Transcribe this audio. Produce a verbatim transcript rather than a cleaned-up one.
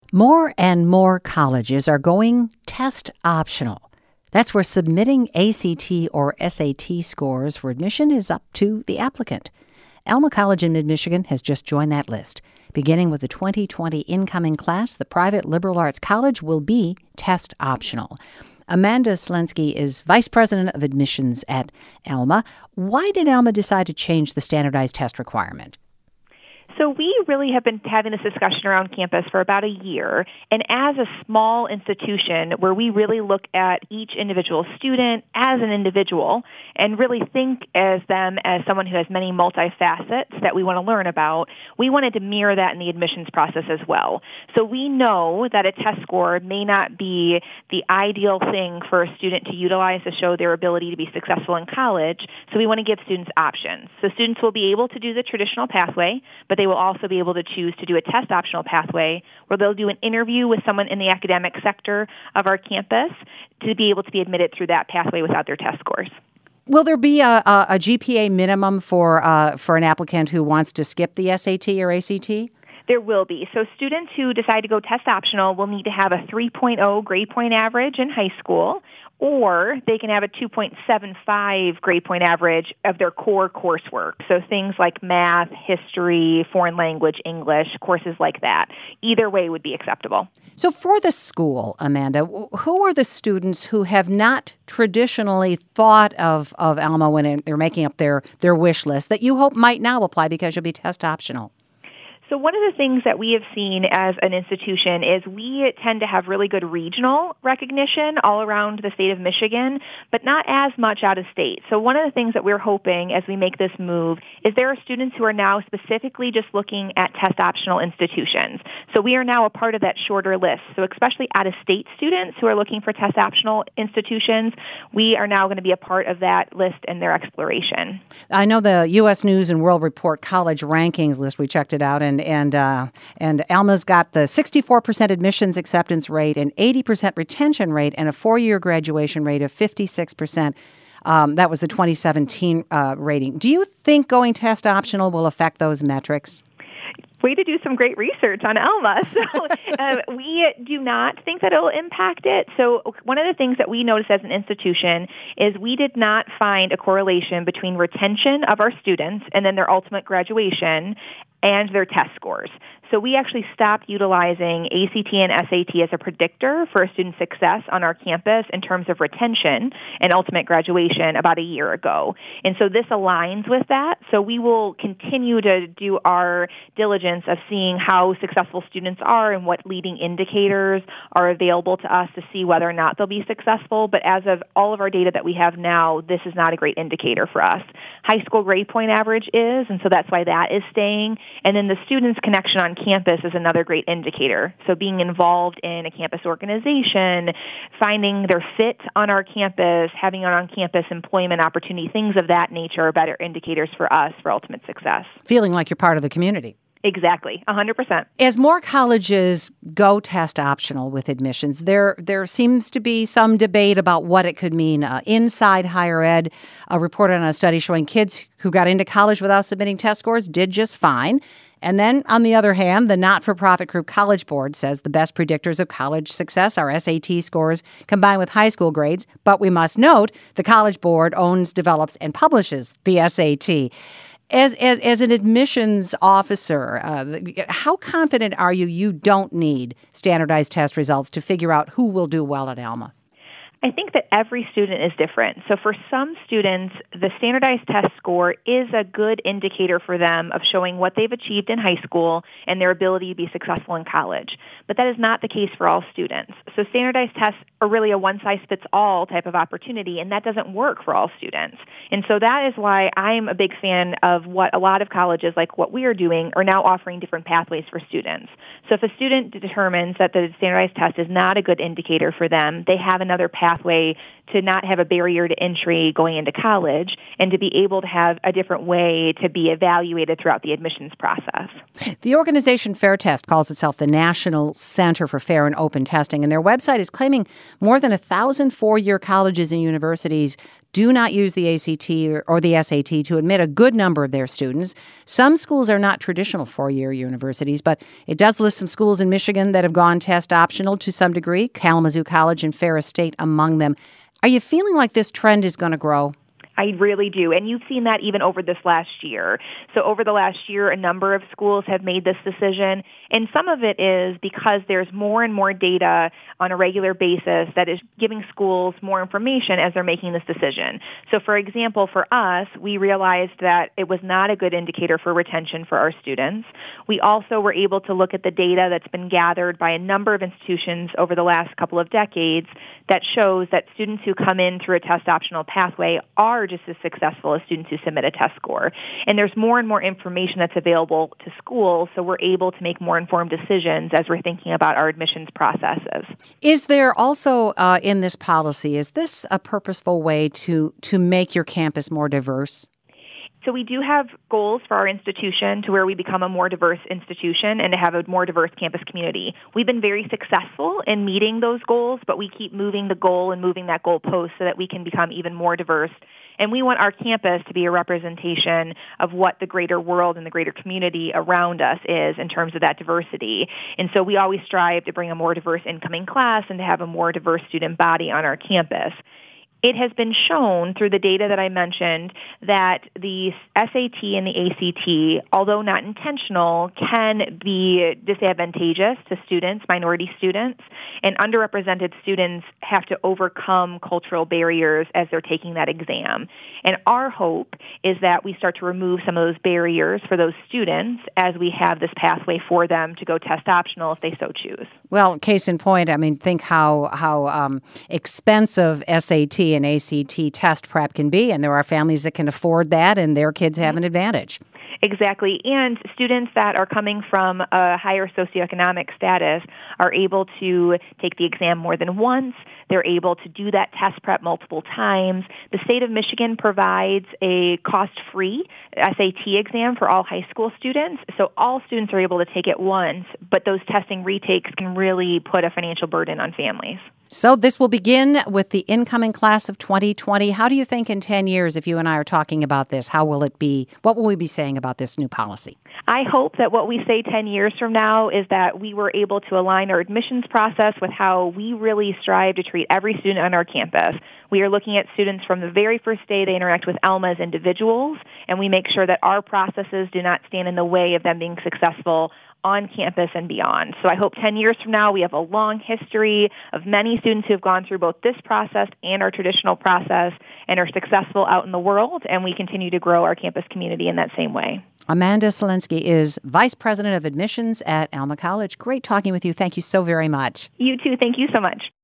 More and more colleges are going test optional. That's where submitting A C T or S A T scores for admission is up to the applicant. Alma College in Mid-Michigan has just joined that list. Beginning with the twenty twenty incoming class, the private liberal arts college will be test optional. Amanda Slensky is Vice President of Admissions at Alma. Why did Alma decide to change the standardized test requirement? So we really have been having this discussion around campus for about a year. And as a small institution where we really look at each individual student as an individual and really think as them as someone who has many multifacets that we want to learn about, we wanted to mirror that in the admissions process as well. So we know that a test score may not be the ideal thing for a student to utilize to show their ability to be successful in college. So we want to give students options. So students will be able to do the traditional pathway, but they will also be able to choose to do a test optional pathway where they'll do an interview with someone in the academic sector of our campus to be able to be admitted through that pathway without their test scores. Will there be a, a, a G P A minimum for uh, for an applicant who wants to skip the S A T or A C T? There will be. So students who decide to go test optional will need to have a three point oh grade point average in high school, or they can have a two point seven five grade point average of their core coursework. So things like math, history, foreign language, English, courses like that. Either way would be acceptable. So for the school, Amanda, who are the students who have not traditionally thought of, of Alma when they're making up their, their wish list that you hope might now apply because you'll be test optional? So one of the things that we have seen as an institution is we tend to have really good regional recognition all around the state of Michigan, but not as much out of state. So one of the things that we're hoping as we make this move is there are students who are now specifically just looking at test optional institutions. So we are now a part of that shorter list. So especially out of state students who are looking for test optional institutions, we are now going to be a part of that list and their exploration. I know the U S News and World Report college rankings list, we checked it out, and And uh, and Alma's got the sixty-four percent admissions acceptance rate, an eighty percent retention rate, and a four-year graduation rate of fifty-six percent. Um, that was the twenty seventeen uh, rating. Do you think going test optional will affect those metrics? Way to do some great research on Alma. So uh, we do not think that it will impact it. So one of the things that we noticed as an institution is we did not find a correlation between retention of our students and then their ultimate graduation and their test scores. So we actually stopped utilizing A C T and S A T as a predictor for a student's success on our campus in terms of retention and ultimate graduation about a year ago. And so this aligns with that. So we will continue to do our diligence of seeing how successful students are and what leading indicators are available to us to see whether or not they'll be successful. But as of all of our data that we have now, this is not a great indicator for us. High school grade point average is, and so that's why that is staying. And then the students' connection on campus is another great indicator. So being involved in a campus organization, finding their fit on our campus, having an on-campus employment opportunity, things of that nature are better indicators for us for ultimate success. Feeling like you're part of the community. Exactly, one hundred percent. As more colleges go test optional with admissions, there there seems to be some debate about what it could mean. Uh, Inside Higher Ed uh, reported on a study showing kids who got into college without submitting test scores did just fine. And then, on the other hand, the not-for-profit group College Board says the best predictors of college success are S A T scores combined with high school grades. But we must note the College Board owns, develops, and publishes the S A T. As as as an admissions officer, uh, how confident are you you don't need standardized test results to figure out who will do well at Alma? I think that every student is different. So for some students, the standardized test score is a good indicator for them of showing what they've achieved in high school and their ability to be successful in college. But that is not the case for all students. So standardized tests are really a one-size-fits-all type of opportunity, and that doesn't work for all students. And so that is why I'm a big fan of what a lot of colleges, like what we are doing, are now offering different pathways for students. So if a student determines that the standardized test is not a good indicator for them, they have another pathway pathway to not have a barrier to entry going into college and to be able to have a different way to be evaluated throughout the admissions process. The organization Fair Test calls itself the National Center for Fair and Open Testing, and their website is claiming more than a thousand four-year colleges and universities do not use the A C T or, or the S A T to admit a good number of their students. Some schools are not traditional four-year universities, but it does list some schools in Michigan that have gone test optional to some degree, Kalamazoo College and Ferris State among them. Are you feeling like this trend is going to grow? I really do. And you've seen that even over this last year. So over the last year, a number of schools have made this decision. And some of it is because there's more and more data on a regular basis that is giving schools more information as they're making this decision. So for example, for us, we realized that it was not a good indicator for retention for our students. We also were able to look at the data that's been gathered by a number of institutions over the last couple of decades that shows that students who come in through a test optional pathway are just as successful as students who submit a test score. And there's more and more information that's available to schools, so we're able to make more informed decisions as we're thinking about our admissions processes. Is there also uh, in this policy, is this a purposeful way to, to make your campus more diverse? So we do have goals for our institution to where we become a more diverse institution and to have a more diverse campus community. We've been very successful in meeting those goals, but we keep moving the goal and moving that goalpost so that we can become even more diverse. And we want our campus to be a representation of what the greater world and the greater community around us is in terms of that diversity. And so we always strive to bring a more diverse incoming class and to have a more diverse student body on our campus. It has been shown through the data that I mentioned that the S A T and the A C T, although not intentional, can be disadvantageous to students, minority students, and underrepresented students have to overcome cultural barriers as they're taking that exam. And our hope is that we start to remove some of those barriers for those students as we have this pathway for them to go test optional if they so choose. Well, case in point, I mean, think how, how um, expensive S A T and A C T test prep can be, and there are families that can afford that, and their kids have an advantage. Exactly. And students that are coming from a higher socioeconomic status are able to take the exam more than once. They're able to do that test prep multiple times. The state of Michigan provides a cost-free S A T exam for all high school students. So all students are able to take it once, but those testing retakes can really put a financial burden on families. So this will begin with the incoming class of twenty twenty. How do you think in ten years, if you and I are talking about this, how will it be? What will we be saying about this new policy? I hope that what we say ten years from now is that we were able to align our admissions process with how we really strive to treat every student on our campus. We are looking at students from the very first day they interact with Alma as individuals, and we make sure that our processes do not stand in the way of them being successful on campus and beyond. So I hope ten years from now we have a long history of many students who have gone through both this process and our traditional process and are successful out in the world, and we continue to grow our campus community in that same way. Amanda Selensky is Vice President of Admissions at Alma College. Great talking with you. Thank you so very much. You too. Thank you so much.